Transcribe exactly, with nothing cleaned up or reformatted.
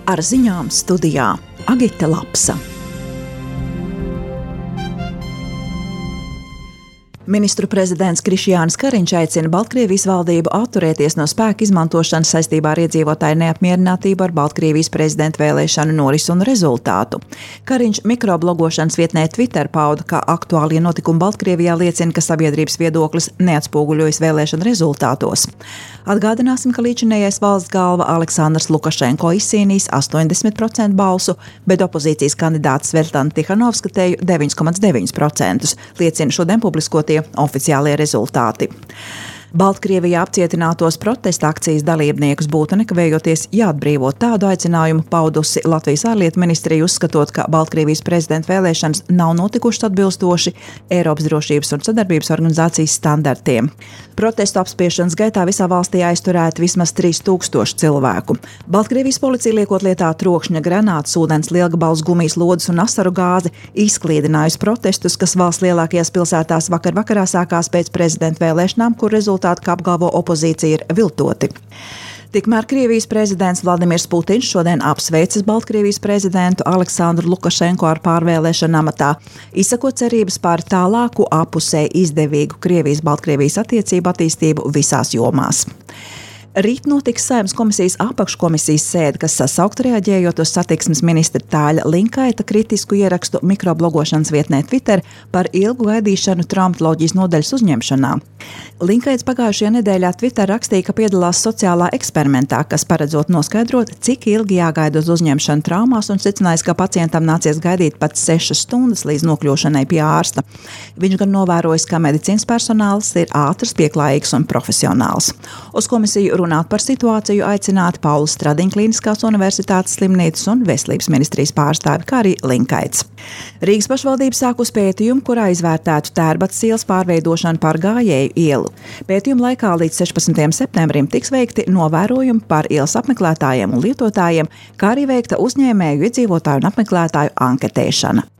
Ar ziņām studijā Agita Lapsa. Ministru prezidents Krišjānis Kariņš aicina Baltkrievijas valdību atturēties no spēka izmantošanas saistībā ar iedzīvotāju neapmierinātību ar Baltkrievijas prezidenta vēlēšanu norisu un rezultātu. Kariņš mikroblogošanas vietnē Twitter pauda, ka aktuālie notikumi Baltkrievijā liecina, ka sabiedrības viedoklis neatspoguļojas vēlēšanu rezultātos. Atgādināsim, ka līdzinējais valsts galva Aleksandrs Lukašenko izcīnījis astoņdesmit procentu balsu, bet opozīcijas kandidāts Svetlana Tihanovska teju deviņi komats deviņi procenti, liecina šodien publiskotie oficiālie rezultāti. Baltkrievijā apcietinātos protesta akcijas dalībniekus būtu nekavējoties jāatbrīvo. Tādu aicinājumu paudusi Latvijas ārlietu ministrija, uzskatot, ka Baltkrievijas prezidenta vēlēšanas nav notikušas atbilstoši Eiropas drošības un sadarbības organizācijas standartiem. Protestu apspiešanas gaitā visā valstī aizturēti vismaz trīs tūkstoši cilvēku. Baltkrievijas policija, liekot lietā trokšņa granātas, ūdens, lielgabals, gumijas lodes un asaru gāzi, izklīdinājusi protestus, kas valsts lielākajās pilsētās vakar vakarā sākās pēc prezidenta vēlēšanām, kur rezultāti, kā apgalvo opozīcija, ir viltoti. Tikmēr Krievijas prezidents Vladimirs Putins šodien apsveicis Baltkrievijas prezidentu Aleksandru Lukašenko ar pārvēlēšanu amatā, izsakot cerības par tālāku apusēji izdevīgu Krievijas-Baltkrievijas attiecību attīstību visās jomās. Rīt notiks Saeimas komisijas apakškomisijas sēde, kas sasaukta reaģējot uz satiksmes ministra Tāļa Linkaita kritisku ierakstu mikroblogošanas vietnē Twitter par ilgu gaidīšanu traumatoloģijas nodaļas uzņemšanā. Linkaits pagājušajā nedēļā Twitter rakstīja, ka piedalās sociālā eksperimentā, kas paredzot noskaidrot, cik ilgi jāgaida uz uzņemšanu traumās, un secinājis, ka pacientam nācies gaidīt pat sešas stundas līdz nokļūšanai pie ārsta. Viņš gan novērojis, ka medicīnas personāls ir ātrs, pieklājīgs un profesionāls. Uz komisiju runāt par situāciju aicināti Paula Stradiņa Kliniskās universitātes slimnīcas un veselības ministrijas pārstāvi, kā arī Linkaits. Rīgas pašvaldība sākus pētījumu, kurā izvērtētu Tērbatas ielas pārveidošanu par gājēju ielu. Pētījuma laikā līdz sešpadsmitajam septembrim tiks veikti novērojumi par ielas apmeklētājiem un lietotājiem, kā arī veikta uzņēmēju, iedzīvotāju un apmeklētāju anketēšana.